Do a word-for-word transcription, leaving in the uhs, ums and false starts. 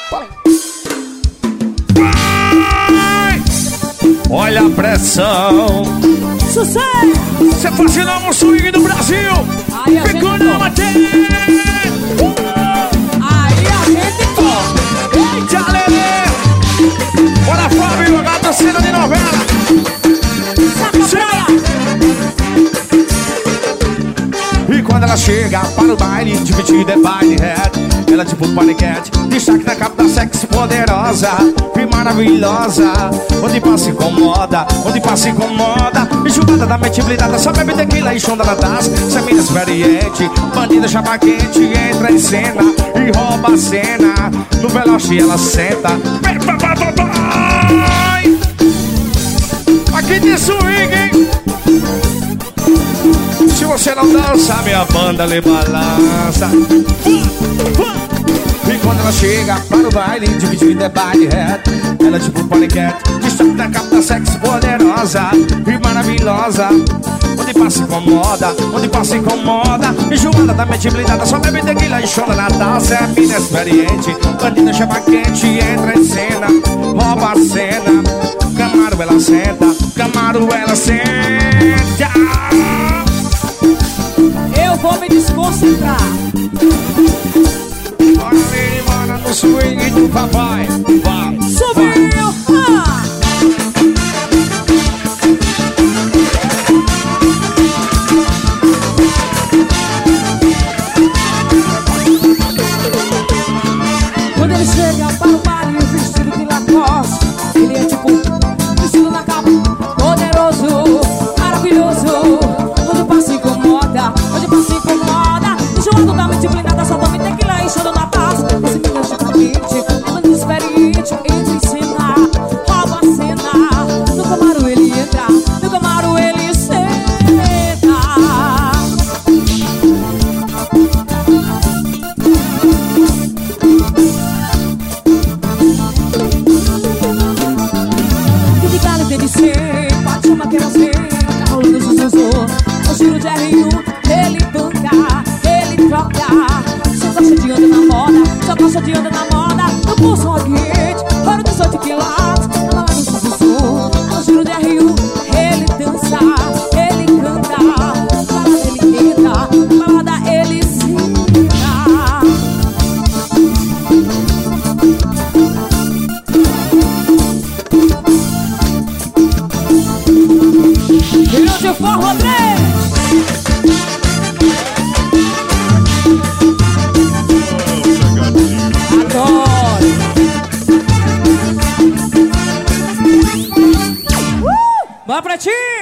Olha a pressão. Sucesso! Você fascinou o swing do Brasil. Ficou na matéria. Aí a gente toca. Eita, Lelê. Bora, Fábio, gata cena de novela. E quando ela chega para o baile, dividido é baile head. Ela é tipo paniquete, destaque na capa da sexy poderosa e maravilhosa. Onde passa incomoda, onde passa incomoda. Enxugada da mente blindada, só bebe tequila e chonda na taça. Essa mina experiente, bandida chapa quente. Entra em cena e rouba a cena. No veloce ela senta. Aqui de swing, hein? Se você não dança, minha banda lhe balança. E quando ela chega para o baile, dividido é baile head. Ela é tipo paniquete, destaque da capa da sexy poderosa e maravilhosa. Onde passa incomoda, onde passa incomoda. Enjoada da mente blindada, só bebe tequila e chora na taça. É mina experiente, bandida chapa quente. Entra em cena, rouba a cena. Camaro ela senta, Camaro ela senta. Eu vou me desconcentrar. Bora ali, bora no swing do papai. Vai, subiu! Ah. Quando ele chega para o baile, vestido de Lacoste, ele é tipo vestido na capa, poderoso, maravilhoso. Onde passa incomoda, onde passa incomoda. Enjoado da mente blindada, só tome tequila e choro na taça. Esse menino chega quente, é muito experiente. Entra em cena, rouba a cena. No Camaro ele entra, no Camaro ele senta. Que de cara tem de ser, pode chamar que eu sei. Tá rolando sussurro, o giro de R um, ele banca, ele troca. Só gosta de andar na moda, só gosta de andar na moda. No pulso rocket, ouro dezoito quilates. Ela vai no sussurro, o giro de R um, ele dança, ele canta. Balada ele entra, balada ele senta. Virou de forró três. Adoro. Uh! Bora, Pretinho.